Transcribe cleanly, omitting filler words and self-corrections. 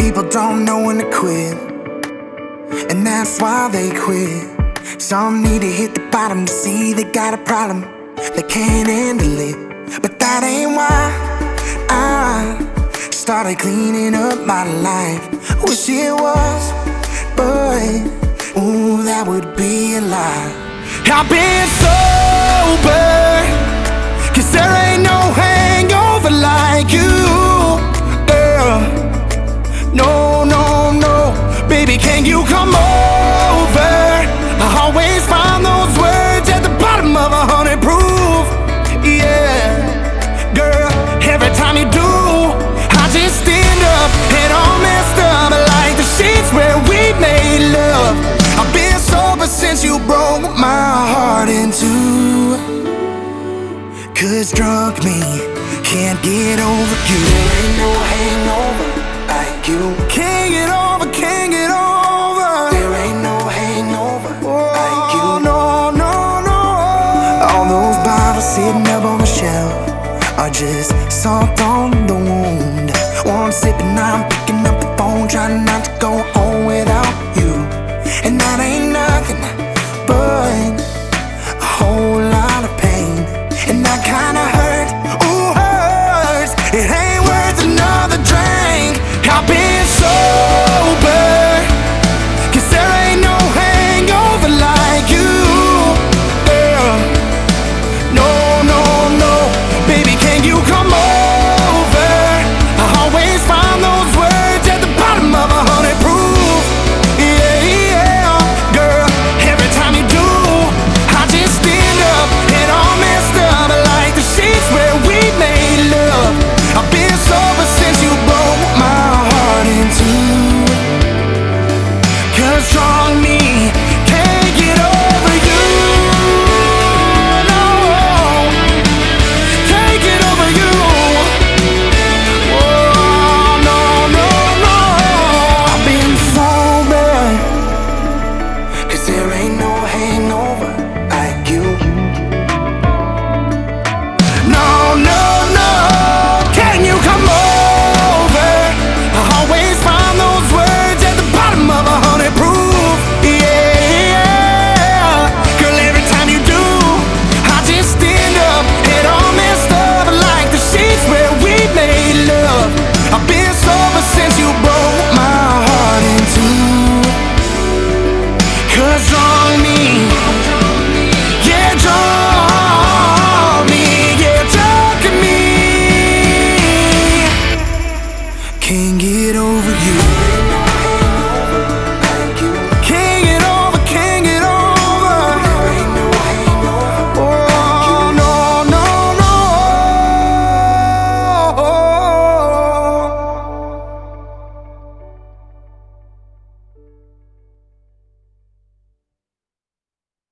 people don't know when to quit, and that's why they quit. Some need to hit the bottom to see they got a problem, they can't handle it. But that ain't why I started cleaning up my life. Wish it was, but ooh, that would be a lie. I've been sober, 'cause there ain't no hangover like you, girl. No, no, no, baby, can you come over? I always find those words at the bottom of 100 proof. Yeah, girl, every time you do, I just stand up and all messed up like the sheets where we made love. I've been sober since you broke my heart in two, 'cause drunk me can't get over you. There ain't no hangover like you. Can't get over, can't get over. There ain't no hangover like you. No, no, no. All those bottles sitting up on the shelf are just salt on the wound. One sip and I'm picking up the phone, trying not to go home without you. And that ain't nothing but a whole lot of pain. And that kinda hurt, ooh, hurts. It ain't worth another drink. I've been sober, 'cause there ain't no hangover like you, girl. No, no, no, baby, can you come over? I always find those words at the bottom of 100 proof. Yeah, yeah, girl, every time you do, I just stand up and all messed up like the sheets where we made love. I've been sober since you broke my heart in two, 'cause strong me